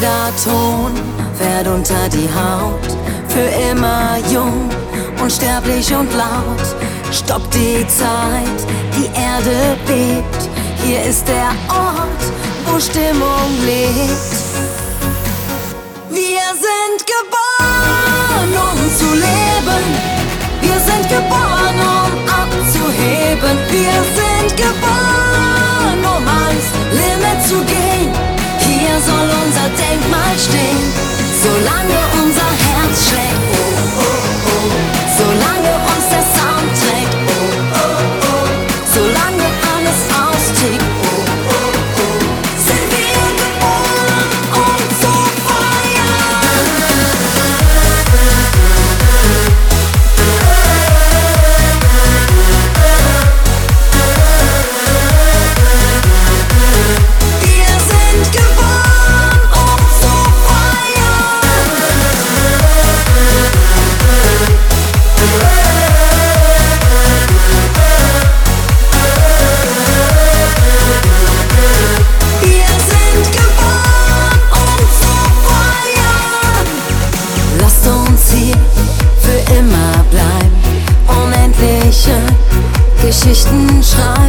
Jeder Ton fährt unter die Haut, für immer jung, unsterblich und laut. Stoppt die Zeit, die Erde bebt, hier ist der Ort, wo Stimmung lebt. Wir sind geboren, um zu leben. Wir sind geboren, um abzuheben. Wir sind geboren, um ans Limit zu gehen. Hier soll unser Denkmal stehen, solange unser Herz schlägt. Oh, oh, oh. Solange uns der Sound trägt. Oh, oh, oh. Solange alles austickt. Oh, oh, oh. Sind wir geboren, um zu feiern. Wir sind geboren, um zu feiern. Wir sind geboren, um zu feiern. Lasst uns hier für immer bleiben, unendliche Geschichten schreiben.